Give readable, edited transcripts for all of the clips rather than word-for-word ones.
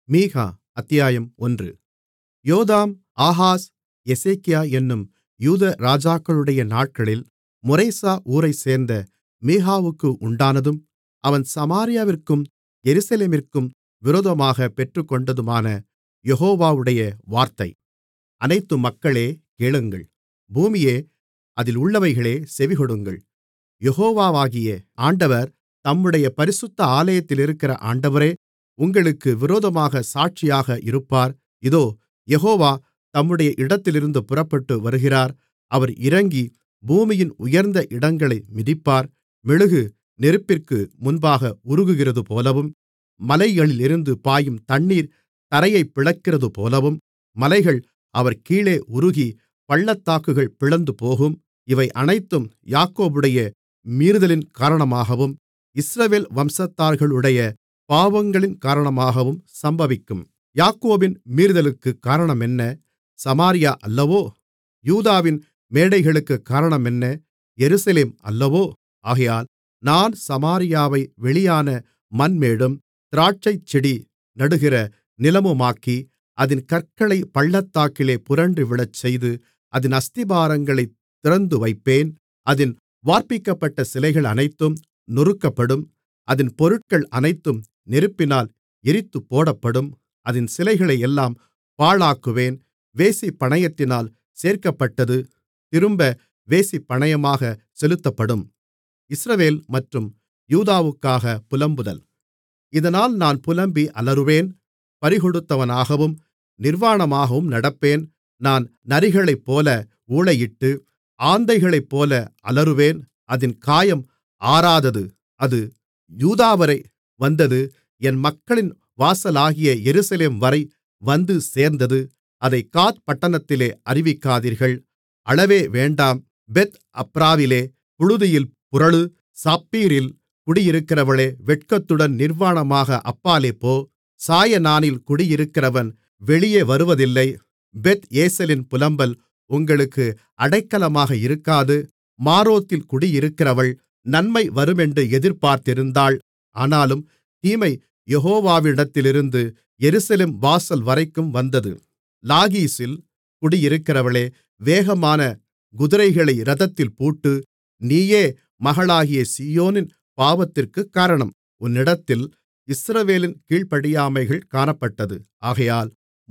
மீகா அத்தியாயம் 1. யோதாம் ஆகாஸ் எசேக்கியா என்னும் யூத ராஜாக்களுடைய நாட்களில் மொரேசா ஊரைச்சேர்ந்த மீகாவுக்கு உண்டானதும் அவன் சமாரியாவிற்கும் எருசலேமிற்கும் விரோதமாகப் பெற்றுக்கொண்டதுமான யெகோவாவுடைய வார்த்தை. அனைத்து மக்களே கேளுங்கள், பூமியே அதில் உள்ளவைகளே செவிகொடுங்கள். யெகோவாகிய ஆண்டவர் தம்முடைய பரிசுத்த ஆலயத்திலிருக்கிற ஆண்டவரே உங்களுக்கு விரோதமாகச் சாட்சியாக இருப்பார். இதோ, யெகோவா தம்முடைய இடத்திலிருந்து புறப்பட்டு வருகிறார். அவர் இறங்கி பூமியின் உயர்ந்த இடங்களை மிதிப்பார். மெழுகு நெருப்பிற்கு முன்பாக உருகுகிறதுபோலவும், மலைகளிலிருந்து பாயும் தண்ணீர் தரையைப் பிளக்கிறதுபோலவும், மலைகள் அவர் கீழே உருகி பள்ளத்தாக்குகள் பிளந்துபோகும். இவை அனைத்தும் யாக்கோபுடைய மீறுதலின் காரணமாகவும் இஸ்ரவேல் வம்சத்தார்களுடைய பாவங்களின் காரணமாகவும் சம்பவிக்கும். யாக்கோபின் மீறுதலுக்குக் காரணமென்ன? சமாரியா அல்லவோ? யூதாவின் மேடைகளுக்குக் காரணமென்ன? எருசலேம் அல்லவோ? ஆகையால் நான் சமாரியாவை வெளியான மண்மேடும் திராட்சைச்செடி நடுகிற நிலமுமாக்கி, அதின் கற்களைப் பள்ளத்தாக்கிலே புரண்டு விழச்செய்து, அதின் அஸ்திபாரங்களைத் திறந்துவைப்பேன். அதின் வார்ப்பிக்கப்பட்ட சிலைகள் அனைத்தும் நொறுக்கப்படும். அதின் பொருட்கள் அனைத்தும் நெருப்பினால் எரித்துப்போடப்படும். அதின் சிலைகளையெல்லாம் பாழாக்குவேன். வேசிப்பணயத்தினால் சேர்க்கப்பட்டது திரும்ப வேசிப்பணயமாகச் செலுத்தப்படும். இஸ்ரவேல் மற்றும் யூதாவுக்காக புலம்புதல். இதனால் நான் புலம்பி அலறுவேன். பறிகொடுத்தவனாகவும் நிர்வாணமாகவும் நடப்பேன். நான் நரிகளைப்போல ஊளையிட்டு ஆந்தைகளைப்போல அலறுவேன். அதின் காயம் ஆறாதது. அது யூதாவரை வந்தது. என் மக்களின் வாசலாகிய எருசலேம் வரை வந்து சேர்ந்தது. அதைக் காத் பட்டணத்திலே அறிவிக்காதீர்கள். அழவே வேண்டாம். பெத் அப்ராவிலே புழுதியில் புரளு. சாப்பீரில் குடியிருக்கிறவளே, வெட்கத்துடன் நிர்வாணமாக அப்பாலே போ. சாயனானில் குடியிருக்கிறவன் வெளியே வருவதில்லை. பெத் ஏசலின் புலம்பல் உங்களுக்கு அடைக்கலமாக இருக்காது. மாரோத்தில் குடியிருக்கிறவள் நன்மை வருமென்று எதிர்பார்த்திருந்தாள். ஆனாலும் தீமை யெகோவாவிடத்திலிருந்து எருசலேம் வாசல் வரைக்கும் வந்தது. லாகீசில் குடியிருக்கிறவளே, வேகமான குதிரைகளை இரதத்தில் பூட்டு. நீயே மகளாகிய சீயோனின் பாவத்திற்குக் காரணம். உன்னிடத்தில் இஸ்ரவேலின் கீழ்ப்படியாமைகள் காணப்பட்டது. ஆகையால்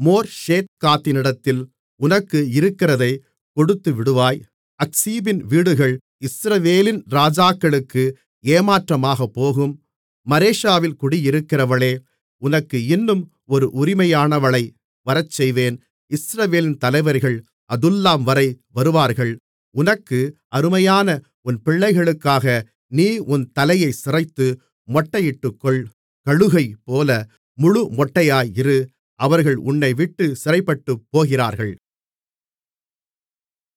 மோர்ஷேத்காத்தினிடத்தில் உனக்கு இருக்கிறதைக் கொடுத்துவிடுவாய். அக்சீபின் வீடுகள் இஸ்ரவேலின் ராஜாக்களுக்கு ஏமாற்றமாகப் போகும். மரேஷாவில் குடியிருக்கிறவளே, உனக்கு இன்னும் ஒரு உரிமையானவளை வரச்செய்வேன். இஸ்ரவேலின் தலைவர்கள் அதுல்லாம் வரை வருவார்கள். உனக்கு அருமையான உன் பிள்ளைகளுக்காக நீ உன் தலையைச் சிரைத்து மொட்டையிட்டுக்கொள். கழுகைப்போல முழு மொட்டையாய் இரு. அவர்கள் உன்னைவிட்டுச் சிறைப்பட்டுப் போகிறார்கள்.